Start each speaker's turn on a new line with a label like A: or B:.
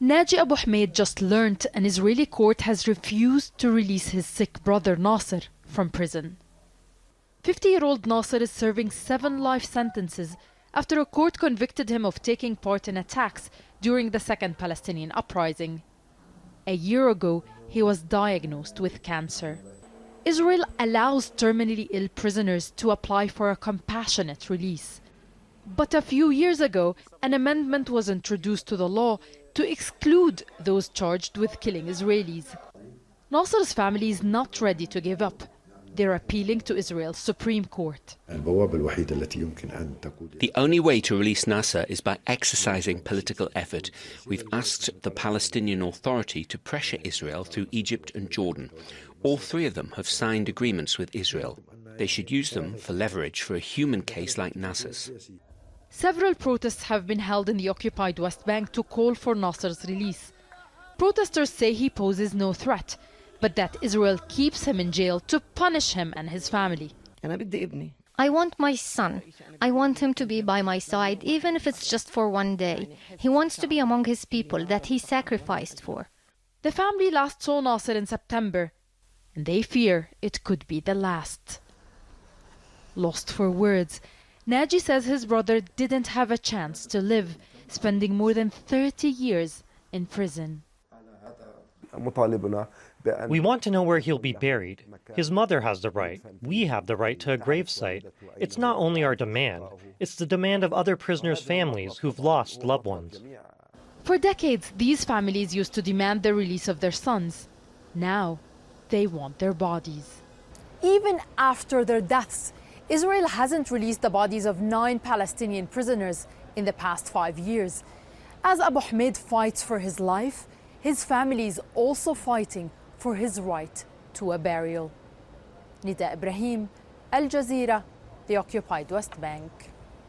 A: Naji Abu Hamid just learnt an Israeli court has refused to release his sick brother Nasser from prison. 50-year-old Nasser is serving 7 life sentences after a court convicted him of taking part in attacks during the Second Palestinian Uprising. A year ago, he was diagnosed with cancer. Israel allows terminally ill prisoners to apply for a compassionate release. But a few years ago, an amendment was introduced to the law to exclude those charged with killing Israelis. Nasser's family is not ready to give up. They're appealing to Israel's Supreme Court.
B: The only way to release Nasser is by exercising political effort. We've asked the Palestinian Authority to pressure Israel through Egypt and Jordan. All 3 of them have signed agreements with Israel. They should use them for leverage for a human case like Nasser's.
A: Several protests have been held in the occupied West Bank to call for Nasser's release. Protesters say he poses no threat, but that Israel keeps him in jail to punish him and his family.
C: I want my son. I want him to be by my side, even if it's just for one day. He wants to be among his people that he sacrificed for.
A: The family last saw Nasser in September, and they fear it could be the last. Lost for words, Naji says his brother didn't have a chance to live, spending more than 30 years in prison.
D: We want to know where he'll be buried. His mother has the right. We have the right to a gravesite. It's not only our demand, it's the demand of other prisoners' families who've lost loved ones.
A: For decades, these families used to demand the release of their sons. Now, they want their bodies.
E: Even after their deaths, Israel hasn't released the bodies of 9 Palestinian prisoners in the past 5 years. As Abu Hamid fights for his life, his family is also fighting for his right to a burial. Nida Ibrahim, Al Jazeera, the occupied West Bank.